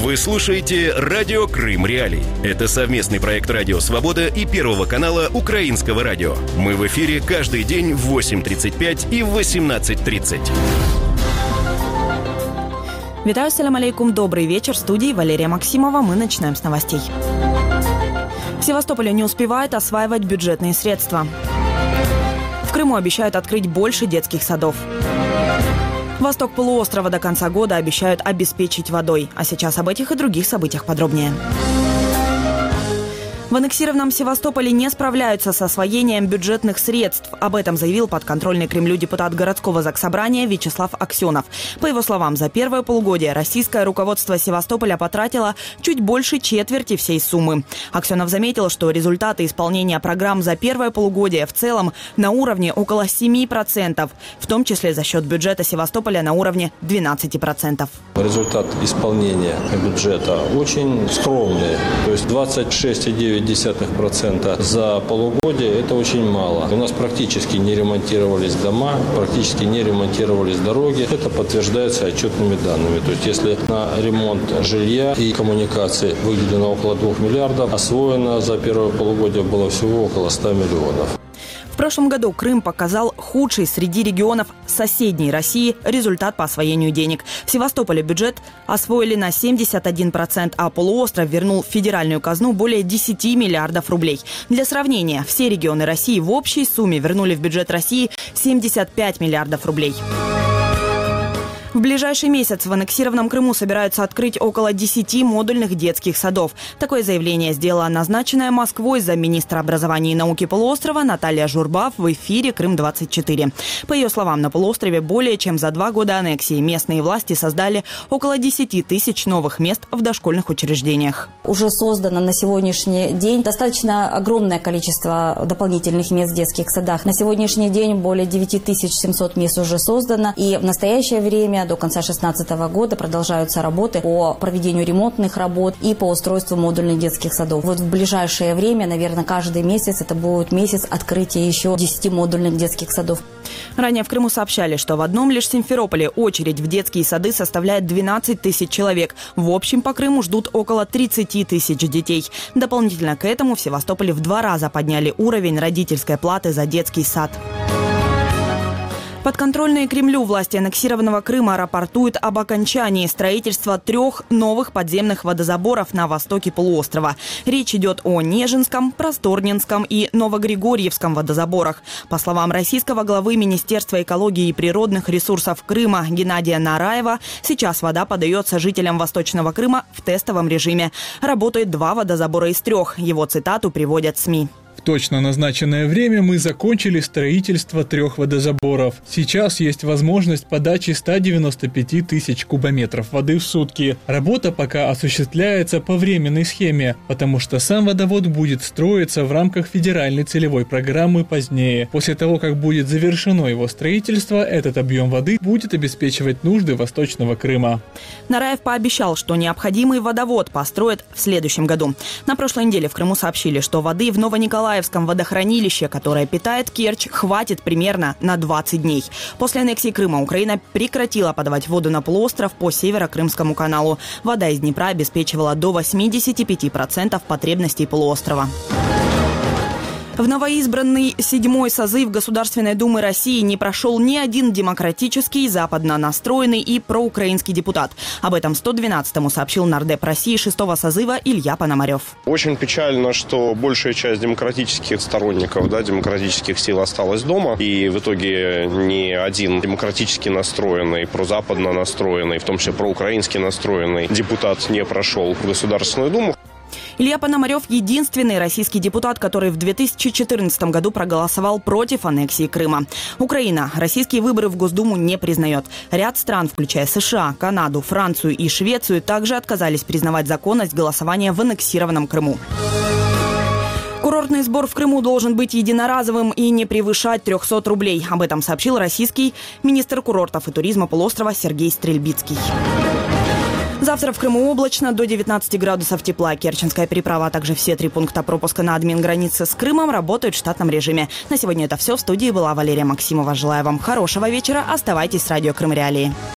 Вы слушаете «Радио Крым Реалии». Это совместный проект «Радио Свобода» и Первого канала Украинского радио. Мы в эфире каждый день в 8:35 и в 18:30. Витаю, салям алейкум, добрый вечер. В студии Валерия Максимова. Мы начинаем с новостей. В Севастополе не успевают осваивать бюджетные средства. В Крыму обещают открыть больше детских садов. Восток полуострова до конца года обещают обеспечить водой. А сейчас об этих и других событиях подробнее. В аннексированном Севастополе не справляются с освоением бюджетных средств. Об этом заявил подконтрольный Кремлю депутат городского заксобрания Вячеслав Аксенов. По его словам, за первое полугодие российское руководство Севастополя потратило чуть больше четверти всей суммы. Аксенов заметил, что результаты исполнения программ за первое полугодие в целом на уровне около 7%, в том числе за счет бюджета Севастополя на уровне 12%. Результат исполнения бюджета очень скромный, то есть 26,9% за полугодие – это очень мало. У нас практически не ремонтировались дома, практически не ремонтировались дороги. Это подтверждается отчетными данными. То есть если на ремонт жилья и коммуникаций выделено около 2 миллиардов, освоено за первое полугодие было всего около 100 миллионов. В прошлом году Крым показал худший среди регионов соседней России результат по освоению денег. В Севастополе бюджет освоили на 71%, а полуостров вернул в федеральную казну более 10 миллиардов рублей. Для сравнения, все регионы России в общей сумме вернули в бюджет России 75 миллиардов рублей. В ближайший месяц в аннексированном Крыму собираются открыть около 10 модульных детских садов. Такое заявление сделала назначенная Москвой замминистра образования и науки полуострова Наталья Журба в эфире «Крым-24». По ее словам, на полуострове более чем за 2 года аннексии местные власти создали около 10 тысяч новых мест в дошкольных учреждениях. Уже создано на сегодняшний день достаточно огромное количество дополнительных мест в детских садах. На сегодняшний день более 9700 мест уже создано. И в настоящее время до конца 2016 года продолжаются работы по проведению ремонтных работ и по устройству модульных детских садов. Вот в ближайшее время, наверное, каждый месяц это будет месяц открытия еще 10 модульных детских садов. Ранее в Крыму сообщали, что в одном лишь Симферополе очередь в детские сады составляет 12 тысяч человек. В общем, по Крыму ждут около 30 тысяч детей. Дополнительно к этому в Севастополе в 2 раза подняли уровень родительской платы за детский сад. Подконтрольные Кремлю власти аннексированного Крыма рапортуют об окончании строительства 3 новых подземных водозаборов на востоке полуострова. Речь идет о Нежинском, Просторнинском и Новогригорьевском водозаборах. По словам российского главы Министерства экологии и природных ресурсов Крыма Геннадия Нараева, сейчас вода подается жителям Восточного Крыма в тестовом режиме. Работает 2 водозабора из 3. Его цитату приводят СМИ. В точно назначенное время мы закончили строительство 3 водозаборов. Сейчас есть возможность подачи 195 тысяч кубометров воды в сутки. Работа пока осуществляется по временной схеме, потому что сам водовод будет строиться в рамках федеральной целевой программы позднее. После того, как будет завершено его строительство, этот объем воды будет обеспечивать нужды Восточного Крыма. Нараев пообещал, что необходимый водовод построят в следующем году. На прошлой неделе в Крыму сообщили, что воды в Новониколаевском водохранилище, которое питает Керчь, хватит примерно на 20 дней. После аннексии Крыма Украина прекратила подавать воду на полуостров по Северо-Крымскому каналу. Вода из Днепра обеспечивала до 85% потребностей полуострова. В новоизбранный 7-й созыв Государственной Думы России не прошел ни один демократический, западно настроенный и проукраинский депутат. Об этом 112-му сообщил нардеп России 6-го созыва Илья Пономарев. Очень печально, что большая часть демократических сторонников, демократических сил осталась дома. И в итоге ни один демократически настроенный, прозападно настроенный, в том числе проукраински настроенный депутат не прошел в Государственную Думу. Илья Пономарев – единственный российский депутат, который в 2014 году проголосовал против аннексии Крыма. Украина российские выборы в Госдуму не признает. Ряд стран, включая США, Канаду, Францию и Швецию, также отказались признавать законность голосования в аннексированном Крыму. Курортный сбор в Крыму должен быть единоразовым и не превышать 300 рублей. Об этом сообщил российский министр курортов и туризма полуострова Сергей Стрельбицкий. Завтра в Крыму облачно, до 19 градусов тепла. Керченская переправа, а также все 3 пункта пропуска на админгранице с Крымом работают в штатном режиме. На сегодня это все. В студии была Валерия Максимова. Желаю вам хорошего вечера. Оставайтесь с радио Крым Реалии.